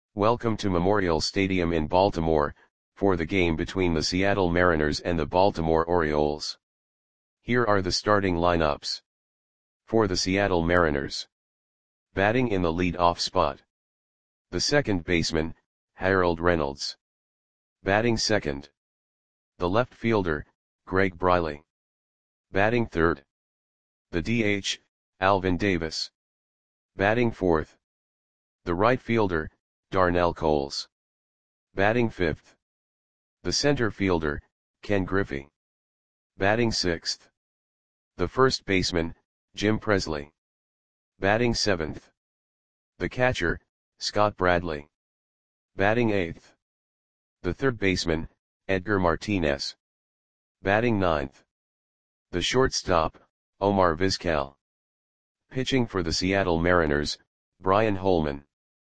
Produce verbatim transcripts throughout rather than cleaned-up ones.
Welcome to Memorial Stadium in Baltimore, for the game between the Seattle Mariners and the Baltimore Orioles. Here are the starting lineups. For the Seattle Mariners. Batting in the lead-off spot. The second baseman, Harold Reynolds. Batting second. The left fielder, Greg Briley. Batting third. The D H, Alvin Davis. Batting fourth. The right fielder, Darnell Coles. Batting fifth. The center fielder, Ken Griffey. Batting sixth. The first baseman, Jim Presley. Batting seventh. The catcher, Scott Bradley. Batting eighth. The third baseman, Edgar Martinez. Batting ninth. The shortstop, Omar Vizquel. Pitching for the Seattle Mariners, Brian Holman.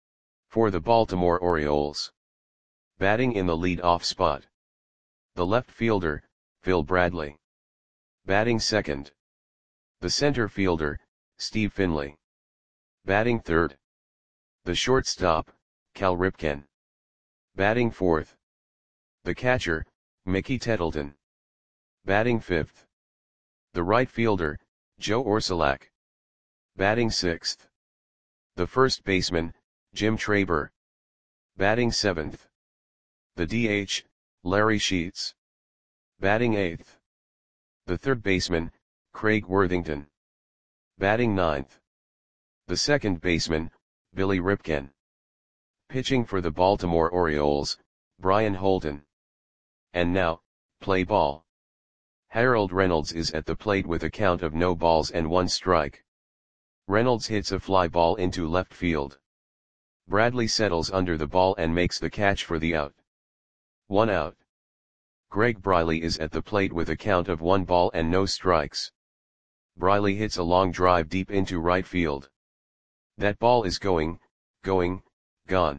For the Baltimore Orioles. Batting in the lead-off spot. The left fielder, Phil Bradley. Batting second. The center fielder, Steve Finley. Batting third. The shortstop, Cal Ripken. Batting fourth. The catcher, Mickey Tettleton. Batting fifth. The right fielder, Joe Orsulak. Batting sixth. The first baseman, Jim Traber. Batting seventh. The D H, Larry Sheets. Batting eighth. The third baseman, Craig Worthington. Batting ninth. The second baseman, Billy Ripken. Pitching for the Baltimore Orioles, Brian Holton. And now, play ball. Harold Reynolds is at the plate with a count of no balls and one strike. Reynolds hits a fly ball into left field. Bradley settles under the ball and makes the catch for the out. One out. Greg Briley is at the plate with a count of one ball and no strikes. Briley hits a long drive deep into right field. That ball is going, going, gone.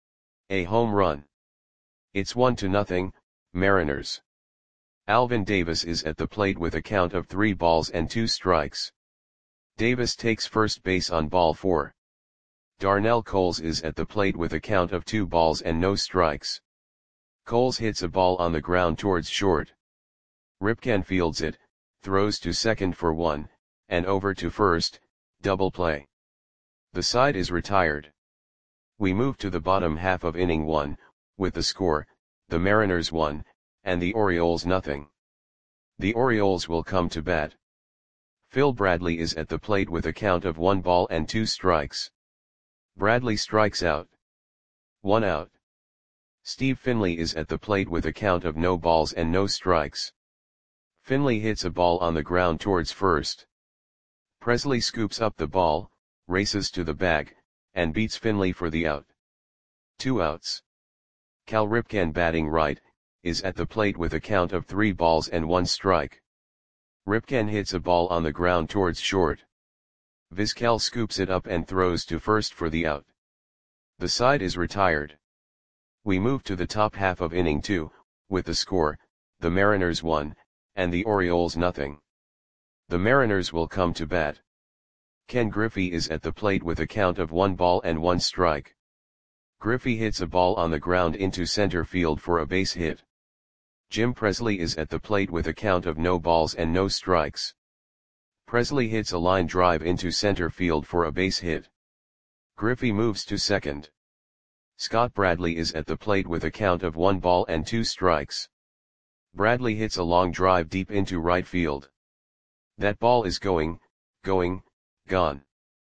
A home run. It's one to nothing, Mariners. Alvin Davis is at the plate with a count of three balls and two strikes. Davis takes first base on ball four. Darnell Coles is at the plate with a count of two balls and no strikes. Coles hits a ball on the ground towards short. Ripken fields it, throws to second for one, and over to first, double play. The side is retired. We move to the bottom half of inning one, with the score, the Mariners one, and the Orioles nothing. The Orioles will come to bat. Phil Bradley is at the plate with a count of one ball and two strikes. Bradley strikes out. One out. Steve Finley is at the plate with a count of no balls and no strikes. Finley hits a ball on the ground towards first. Presley scoops up the ball, races to the bag, and beats Finley for the out. Two outs. Cal Ripken, batting right, is at the plate with a count of three balls and one strike. Ripken hits a ball on the ground towards short. Vizquel scoops it up and throws to first for the out. The side is retired. We move to the top half of inning two, with the score, the Mariners one, and the Orioles nothing. The Mariners will come to bat. Ken Griffey is at the plate with a count of one ball and one strike. Griffey hits a ball on the ground into center field for a base hit. Jim Presley is at the plate with a count of no balls and no strikes. Presley hits a line drive into center field for a base hit. Griffey moves to second. Scott Bradley is at the plate with a count of one ball and two strikes. Bradley hits a long drive deep into right field. That ball is going, going, gone.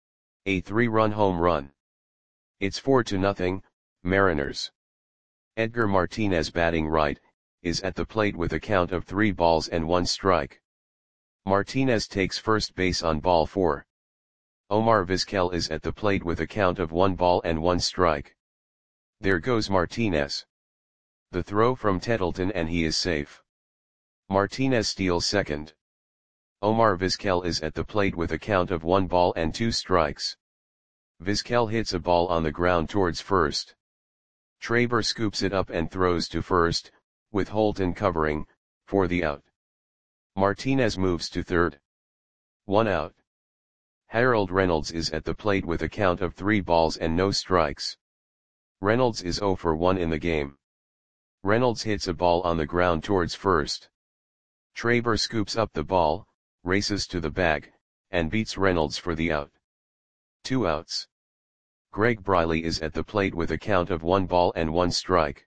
A three-run home run. It's four to nothing, Mariners. Edgar Martinez, batting right, is at the plate with a count of three balls and one strike. Martinez takes first base on ball four. Omar Vizquel is at the plate with a count of one ball and one strike. There goes Martinez. The throw from Tettleton and he is safe. Martinez steals second. Omar Vizquel is at the plate with a count of one ball and two strikes. Vizquel hits a ball on the ground towards first. Traber scoops it up and throws to first, with Holton covering, for the out. Martinez moves to third. One out. Harold Reynolds is at the plate with a count of three balls and no strikes. Reynolds is zero for one in the game. Reynolds hits a ball on the ground towards first. Traber scoops up the ball, races to the bag, and beats Reynolds for the out. Two outs. Greg Briley is at the plate with a count of one ball and one strike.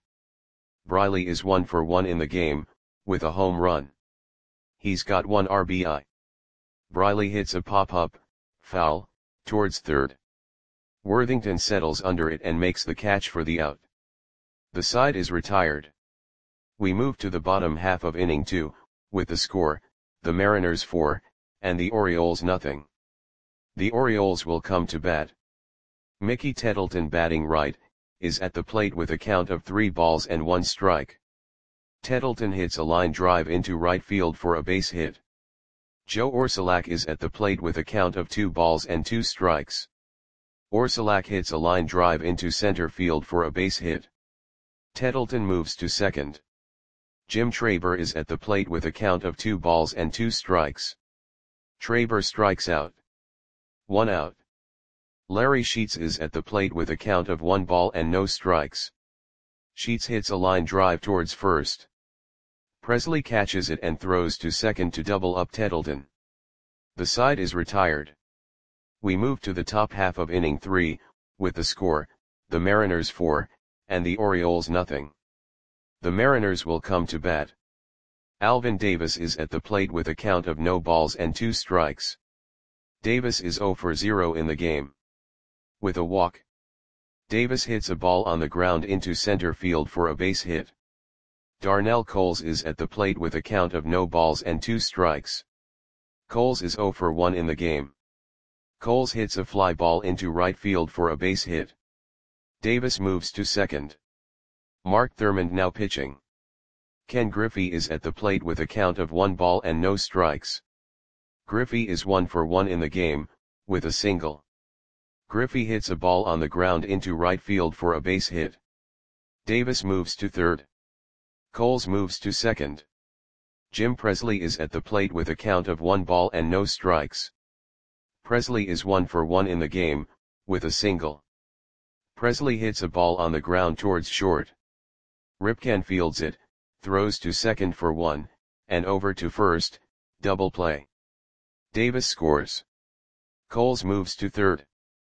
Briley is one for one in the game, with a home run. He's got one R B I. Briley hits a pop-up, foul, towards third. Worthington settles under it and makes the catch for the out. The side is retired. We move to the bottom half of inning two, with the score, the Mariners four, and the Orioles nothing. The Orioles will come to bat. Mickey Tettleton, batting right, is at the plate with a count of three balls and one strike. Tettleton hits a line drive into right field for a base hit. Joe Orsulak is at the plate with a count of two balls and two strikes. Orsulak hits a line drive into center field for a base hit. Tettleton moves to second. Jim Traber is at the plate with a count of two balls and two strikes. Traber strikes out. One out. Larry Sheets is at the plate with a count of one ball and no strikes. Sheets hits a line drive towards first. Presley catches it and throws to second to double up Tettleton. The side is retired. We move to the top half of inning three, with the score, the Mariners four, and the Orioles nothing. The Mariners will come to bat. Alvin Davis is at the plate with a count of no balls and two strikes. Davis is zero for zero in the game. With a walk, Davis hits a ball on the ground into center field for a base hit. Darnell Coles is at the plate with a count of no balls and two strikes. Coles is zero for one in the game. Coles hits a fly ball into right field for a base hit. Davis moves to second. Mark Thurmond now pitching. Ken Griffey is at the plate with a count of one ball and no strikes. Griffey is one for one in the game, with a single. Griffey hits a ball on the ground into right field for a base hit. Davis moves to third. Coles moves to second. Jim Presley is at the plate with a count of one ball and no strikes. Presley is one for one in the game, with a single. Presley hits a ball on the ground towards short. Ripken fields it, throws to second for one, and over to first, double play. Davis scores. Coles moves to third.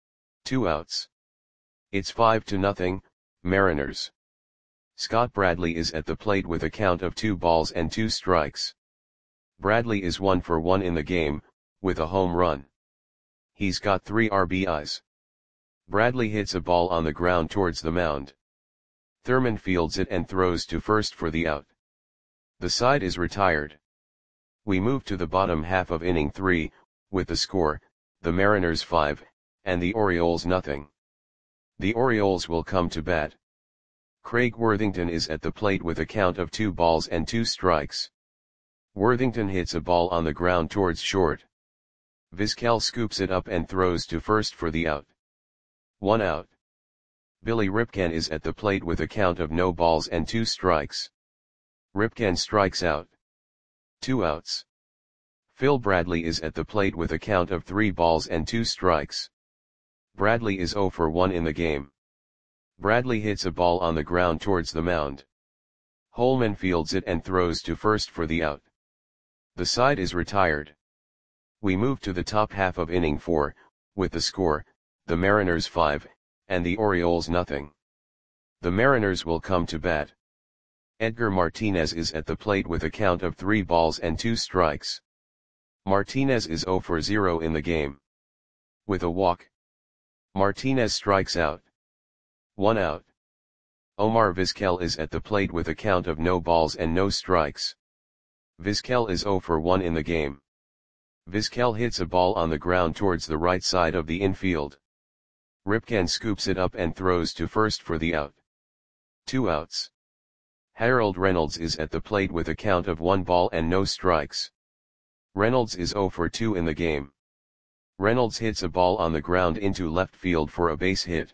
Two outs. It's five to nothing, Mariners. Scott Bradley is at the plate with a count of two balls and two strikes. Bradley is one for one in the game, with a home run. He's got three R B Is. Bradley hits a ball on the ground towards the mound. Thurmond fields it and throws to first for the out. The side is retired. We move to the bottom half of inning three, with the score, the Mariners five, and the Orioles nothing. The Orioles will come to bat. Craig Worthington is at the plate with a count of two balls and two strikes. Worthington hits a ball on the ground towards short. Vizquel scoops it up and throws to first for the out. One out. Billy Ripken is at the plate with a count of no balls and two strikes. Ripken strikes out. Two outs. Phil Bradley is at the plate with a count of three balls and two strikes. Bradley is zero for one in the game. Bradley hits a ball on the ground towards the mound. Holman fields it and throws to first for the out. The side is retired. We move to the top half of inning four, with the score, the Mariners five, and the Orioles nothing. The Mariners will come to bat. Edgar Martinez is at the plate with a count of three balls and two strikes. Martinez is zero for zero in the game. With a walk, Martinez strikes out. One out. Omar Vizquel is at the plate with a count of no balls and no strikes. Vizquel is zero for one in the game. Vizquel hits a ball on the ground towards the right side of the infield. Ripken scoops it up and throws to first for the out. Two outs. Harold Reynolds is at the plate with a count of one ball and no strikes. Reynolds is zero for two in the game. Reynolds hits a ball on the ground into left field for a base hit.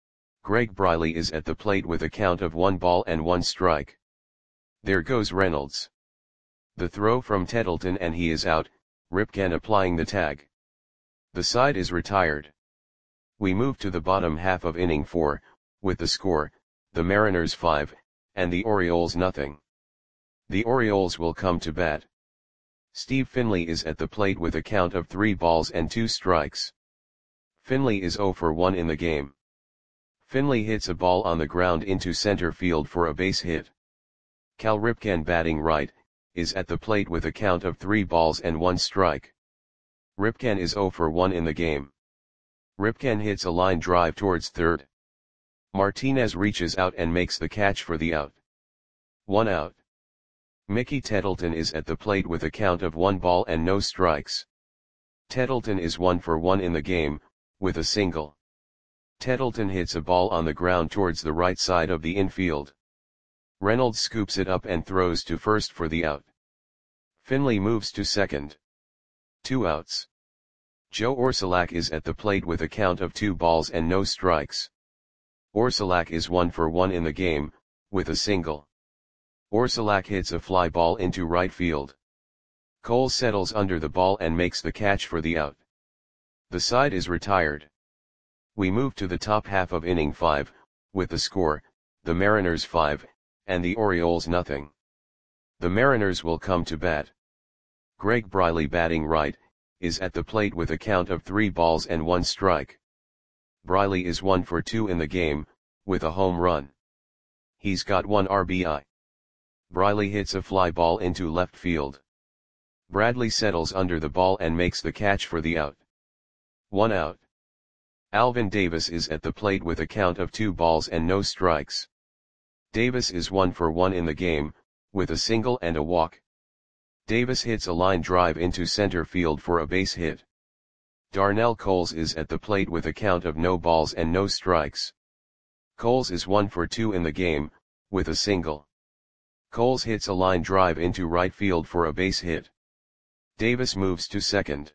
Greg Briley is at the plate with a count of one ball and one strike. There goes Reynolds. The throw from Tettleton and he is out, Ripken applying the tag. The side is retired. We move to the bottom half of inning four, with the score, the Mariners five, and the Orioles nothing. The Orioles will come to bat. Steve Finley is at the plate with a count of three balls and two strikes. Finley is zero for one in the game. Finley hits a ball on the ground into center field for a base hit. Cal Ripken, batting right, is at the plate with a count of three balls and one strike. Ripken is zero for one in the game. Ripken hits a line drive towards third. Martinez reaches out and makes the catch for the out. One out. Mickey Tettleton is at the plate with a count of one ball and no strikes. Tettleton is one for one in the game, with a single. Tettleton hits a ball on the ground towards the right side of the infield. Reynolds scoops it up and throws to first for the out. Finley moves to second. Two outs. Joe Orsulak is at the plate with a count of two balls and no strikes. Orsulak is one for one in the game, with a single. Orsulak hits a fly ball into right field. Cole settles under the ball and makes the catch for the out. The side is retired. We move to the top half of inning five, with the score, the Mariners five, and the Orioles nothing. The Mariners will come to bat. Greg Briley, batting right, is at the plate with a count of three balls and one strike. Briley is one for two in the game, with a home run. He's got one R B I. Briley hits a fly ball into left field. Bradley settles under the ball and makes the catch for the out. One out. Alvin Davis is at the plate with a count of two balls and no strikes. Davis is one for one in the game, with a single and a walk. Davis hits a line drive into center field for a base hit. Darnell Coles is at the plate with a count of no balls and no strikes. Coles is one for two in the game, with a single. Coles hits a line drive into right field for a base hit. Davis moves to second.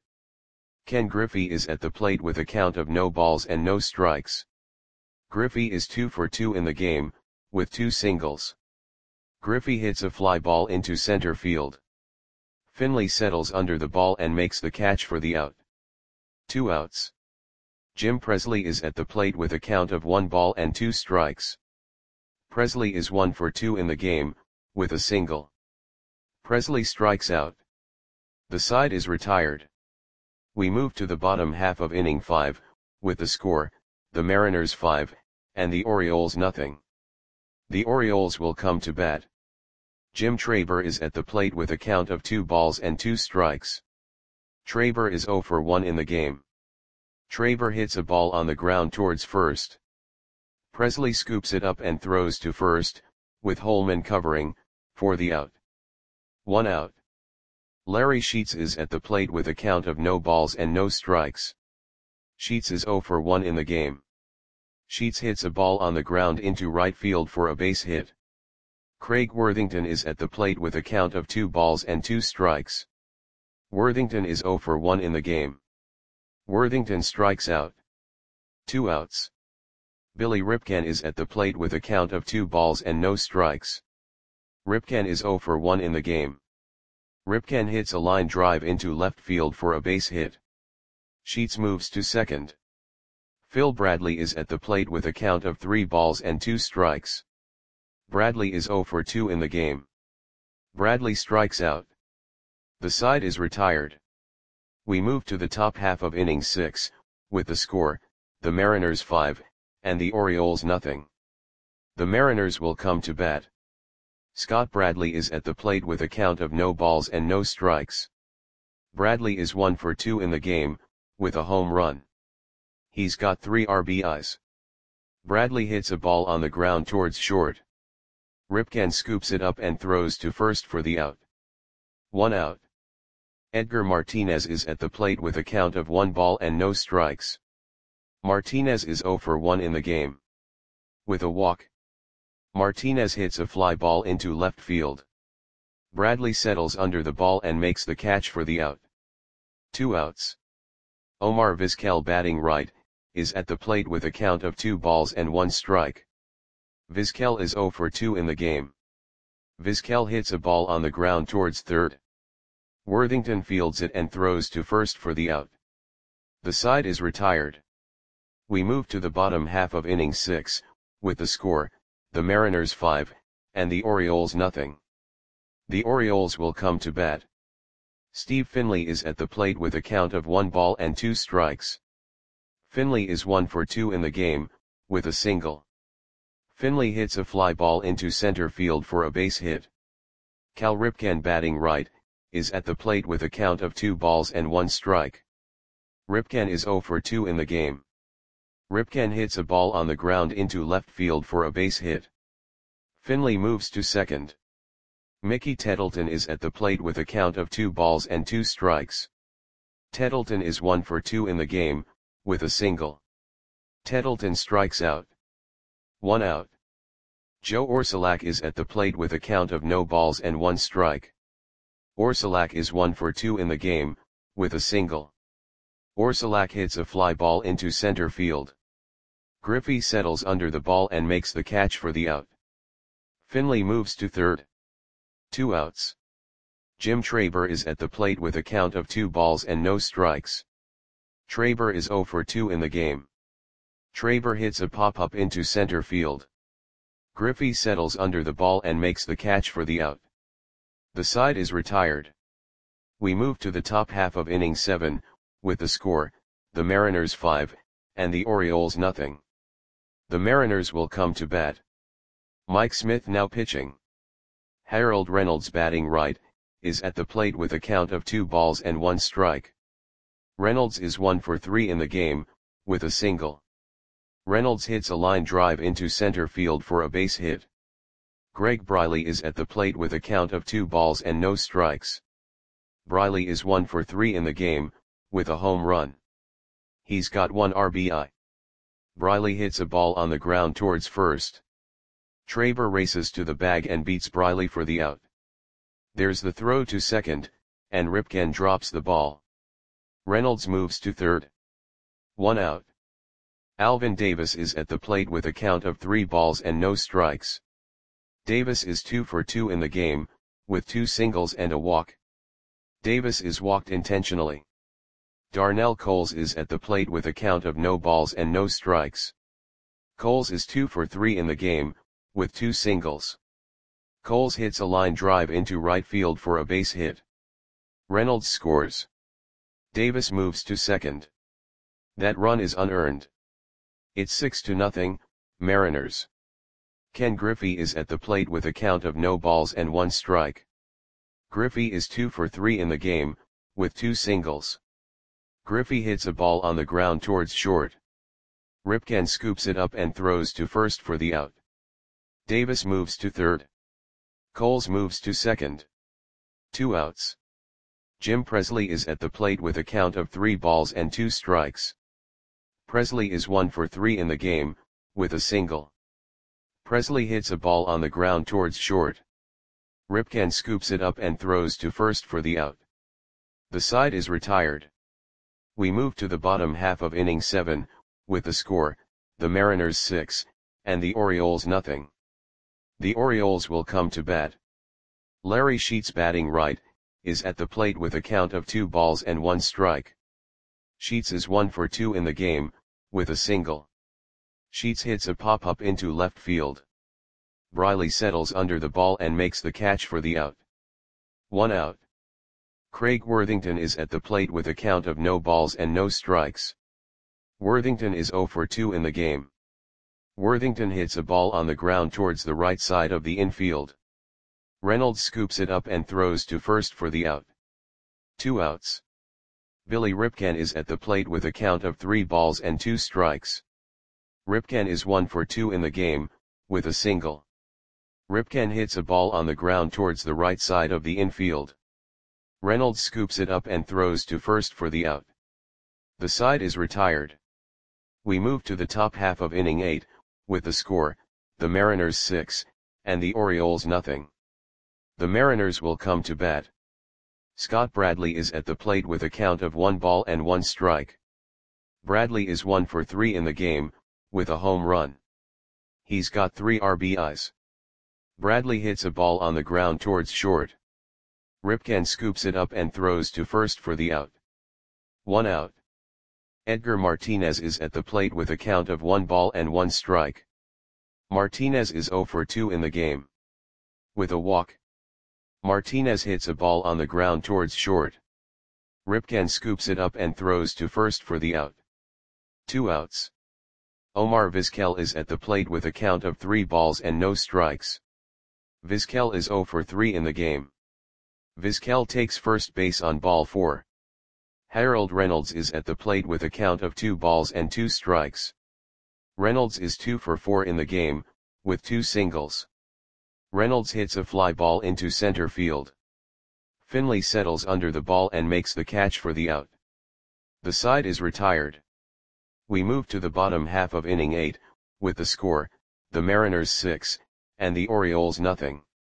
Ken Griffey is at the plate with a count of no balls and no strikes. Griffey is two for two in the game, with two singles. Griffey hits a fly ball into center field. Finley settles under the ball and makes the catch for the out. Two outs. Jim Presley is at the plate with a count of one ball and two strikes. Presley is one for two in the game, with a single. Presley strikes out. The side is retired. We move to the bottom half of inning five, with the score, the Mariners five, and the Orioles nothing. The Orioles will come to bat. Jim Traber is at the plate with a count of two balls and two strikes. Traber is zero for one in the game. Traber hits a ball on the ground towards first. Presley scoops it up and throws to first, with Holman covering, for the out. One out. Larry Sheets is at the plate with a count of no balls and no strikes. Sheets is zero for one in the game. Sheets hits a ball on the ground into right field for a base hit. Craig Worthington is at the plate with a count of two balls and two strikes. Worthington is zero for one in the game. Worthington strikes out. Two outs. Billy Ripken is at the plate with a count of two balls and no strikes. Ripken is zero for one in the game. Ripken hits a line drive into left field for a base hit. Sheets moves to second. Phil Bradley is at the plate with a count of three balls and two strikes. Bradley is zero for two in the game. Bradley strikes out. The side is retired. We move to the top half of inning six, with the score, the Mariners five, and the Orioles nothing. The Mariners will come to bat. Scott Bradley is at the plate with a count of no balls and no strikes. Bradley is one for two in the game, with a home run. He's got three R B Is. Bradley hits a ball on the ground towards short. Ripken scoops it up and throws to first for the out. One out. Edgar Martinez is at the plate with a count of one ball and no strikes. Martinez is zero for one in the game. With a walk. Martinez hits a fly ball into left field. Bradley settles under the ball and makes the catch for the out. Two outs. Omar Vizquel, batting right, is at the plate with a count of two balls and one strike. Vizquel is zero for two in the game. Vizquel hits a ball on the ground towards third. Worthington fields it and throws to first for the out. The side is retired. We move to the bottom half of inning six, with the score, the Mariners five, and the Orioles nothing. The Orioles will come to bat. Steve Finley is at the plate with a count of one ball and two strikes. Finley is one for two in the game, with a single. Finley hits a fly ball into center field for a base hit. Cal Ripken, batting right, is at the plate with a count of two balls and one strike. Ripken is zero for two in the game. Ripken hits a ball on the ground into left field for a base hit. Finley moves to second. Mickey Tettleton is at the plate with a count of two balls and two strikes. Tettleton is one for two in the game, with a single. Tettleton strikes out. One out. Joe Orsulak is at the plate with a count of no balls and one strike. Orsulak is one for two in the game, with a single. Orsulak hits a fly ball into center field. Griffey settles under the ball and makes the catch for the out. Finley moves to third. Two outs. Jim Traber is at the plate with a count of two balls and no strikes. Traber is zero for two in the game. Traber hits a pop-up into center field. Griffey settles under the ball and makes the catch for the out. The side is retired. We move to the top half of inning seven, with the score, the Mariners five, and the Orioles nothing. The Mariners will come to bat. Mike Smith now pitching. Harold Reynolds, batting right, is at the plate with a count of two balls and one strike. Reynolds is one for three in the game, with a single. Reynolds hits a line drive into center field for a base hit. Greg Briley is at the plate with a count of two balls and no strikes. Briley is one for three in the game, with a home run. He's got one R B I. Briley hits a ball on the ground towards first. Traber races to the bag and beats Briley for the out. There's the throw to second, and Ripken drops the ball. Reynolds moves to third. One out. Alvin Davis is at the plate with a count of three balls and no strikes. Davis is two for two in the game, with two singles and a walk. Davis is walked intentionally. Darnell Coles is at the plate with a count of no balls and no strikes. Coles is two for three in the game, with two singles. Coles hits a line drive into right field for a base hit. Reynolds scores. Davis moves to second. That run is unearned. It's six to nothing, Mariners. Ken Griffey is at the plate with a count of no balls and one strike. Griffey is two for three in the game, with two singles. Griffey hits a ball on the ground towards short. Ripken scoops it up and throws to first for the out. Davis moves to third. Coles moves to second. Two outs. Jim Presley is at the plate with a count of three balls and two strikes. Presley is one for three in the game, with a single. Presley hits a ball on the ground towards short. Ripken scoops it up and throws to first for the out. The side is retired. We move to the bottom half of inning seven, with the score, the Mariners six, and the Orioles nothing. The Orioles will come to bat. Larry Sheets, batting right, is at the plate with a count of two balls and one strike. Sheets is one for two in the game, with a single. Sheets hits a pop-up into left field. Briley settles under the ball and makes the catch for the out. One out. Craig Worthington is at the plate with a count of no balls and no strikes. Worthington is zero for two in the game. Worthington hits a ball on the ground towards the right side of the infield. Reynolds scoops it up and throws to first for the out. Two outs. Billy Ripken is at the plate with a count of three balls and two strikes. Ripken is one for two in the game, with a single. Ripken hits a ball on the ground towards the right side of the infield. Reynolds scoops it up and throws to first for the out. The side is retired. We move to the top half of inning eight, with the score, the Mariners six, and the Orioles nothing. The Mariners will come to bat. Scott Bradley is at the plate with a count of one ball and one strike. Bradley is one for three in the game, with a home run. He's got three R B Is. Bradley hits a ball on the ground towards short. Ripken scoops it up and throws to first for the out. One out. Edgar Martinez is at the plate with a count of one ball and one strike. Martinez is zero for two in the game. With a walk, Martinez hits a ball on the ground towards short. Ripken scoops it up and throws to first for the out. Two outs. Omar Vizquel is at the plate with a count of three balls and no strikes. Vizquel is zero for three in the game. Vizquel takes first base on ball four. Harold Reynolds is at the plate with a count of two balls and two strikes. Reynolds is two for four in the game, with two singles. Reynolds hits a fly ball into center field. Finley settles under the ball and makes the catch for the out. The side is retired. We move to the bottom half of inning eight, with the score, the Mariners six, and the Orioles nothing.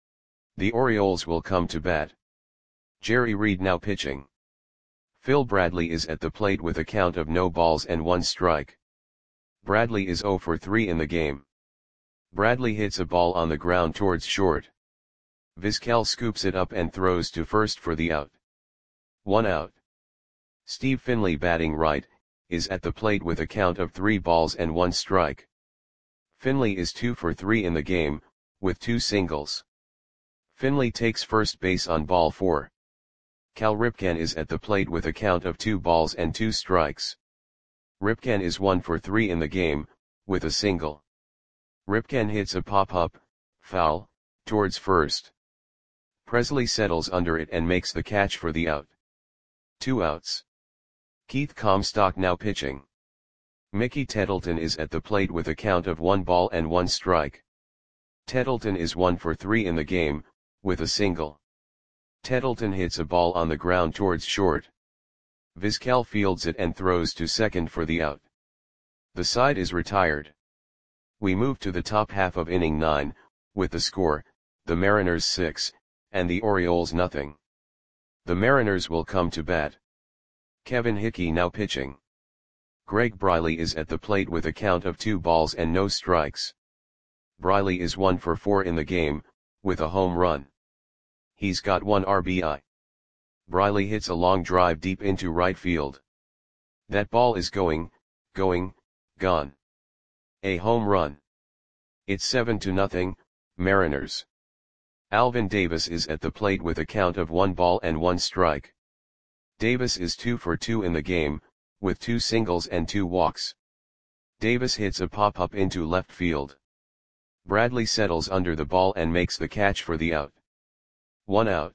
The Orioles will come to bat. Jerry Reed now pitching. Phil Bradley is at the plate with a count of no balls and one strike. Bradley is zero for three in the game. Bradley hits a ball on the ground towards short. Vizquel scoops it up and throws to first for the out. One out. Steve Finley, batting right, is at the plate with a count of three balls and one strike. Finley is two for three in the game, with two singles. Finley takes first base on ball four. Cal Ripken is at the plate with a count of two balls and two strikes. Ripken is one for three in the game, with a single. Ripken hits a pop-up, foul, towards first. Presley settles under it and makes the catch for the out. Two outs. Keith Comstock now pitching. Mickey Tettleton is at the plate with a count of one ball and one strike. Tettleton is one for three in the game, with a single. Tettleton hits a ball on the ground towards short. Vizquel fields it and throws to second for the out. The side is retired. We move to the top half of inning nine, with the score, the Mariners six, and the Orioles nothing. The Mariners will come to bat. Kevin Hickey now pitching. Greg Briley is at the plate with a count of two balls and no strikes. Briley is one for four in the game, with a home run. He's got one R B I. Briley hits a long drive deep into right field. That ball is going, going, gone. A home run. It's seven to nothing, Mariners. Alvin Davis is at the plate with a count of one ball and one strike. Davis is two for two in the game, with two singles and two walks. Davis hits a pop-up into left field. Bradley settles under the ball and makes the catch for the out. One out.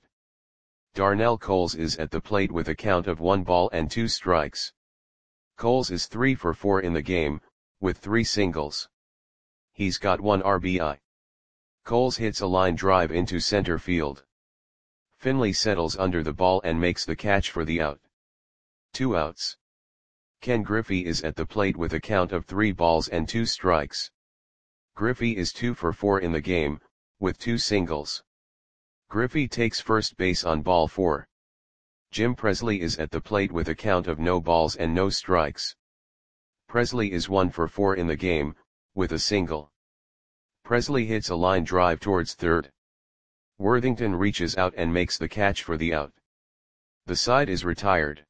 Darnell Coles is at the plate with a count of one ball and two strikes. Coles is three for four in the game, with three singles. He's got one R B I. Coles hits a line drive into center field. Finley settles under the ball and makes the catch for the out. Two outs. Ken Griffey is at the plate with a count of three balls and two strikes. Griffey is two for four in the game, with two singles. Griffey takes first base on ball four. Jim Presley is at the plate with a count of no balls and no strikes. Presley is one for four in the game, with a single. Presley hits a line drive towards third. Worthington reaches out and makes the catch for the out. The side is retired.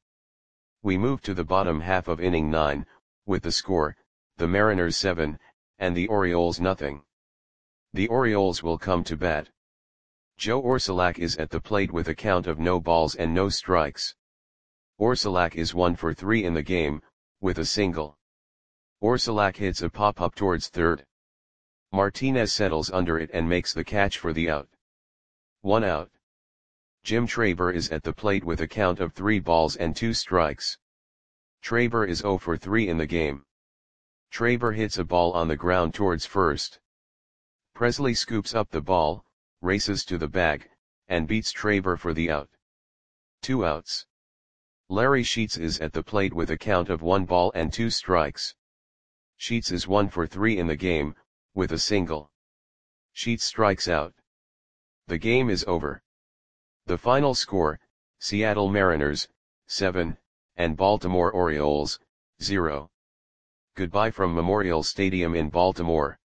We move to the bottom half of inning nine, with the score, the Mariners seven, and the Orioles nothing. The Orioles will come to bat. Joe Orsulak is at the plate with a count of no balls and no strikes. Orsulak is one for three in the game, with a single. Orsulak hits a pop-up towards third. Martinez settles under it and makes the catch for the out. One out. Jim Traber is at the plate with a count of three balls and two strikes. Traber is zero for three in the game. Traber hits a ball on the ground towards first. Presley scoops up the ball, races to the bag, and beats Traber for the out. Two outs. Larry Sheets is at the plate with a count of one ball and two strikes. Sheets is one for three in the game, with a single. Sheets strikes out. The game is over. The final score, Seattle Mariners, seven, and Baltimore Orioles, zero. Goodbye from Memorial Stadium in Baltimore.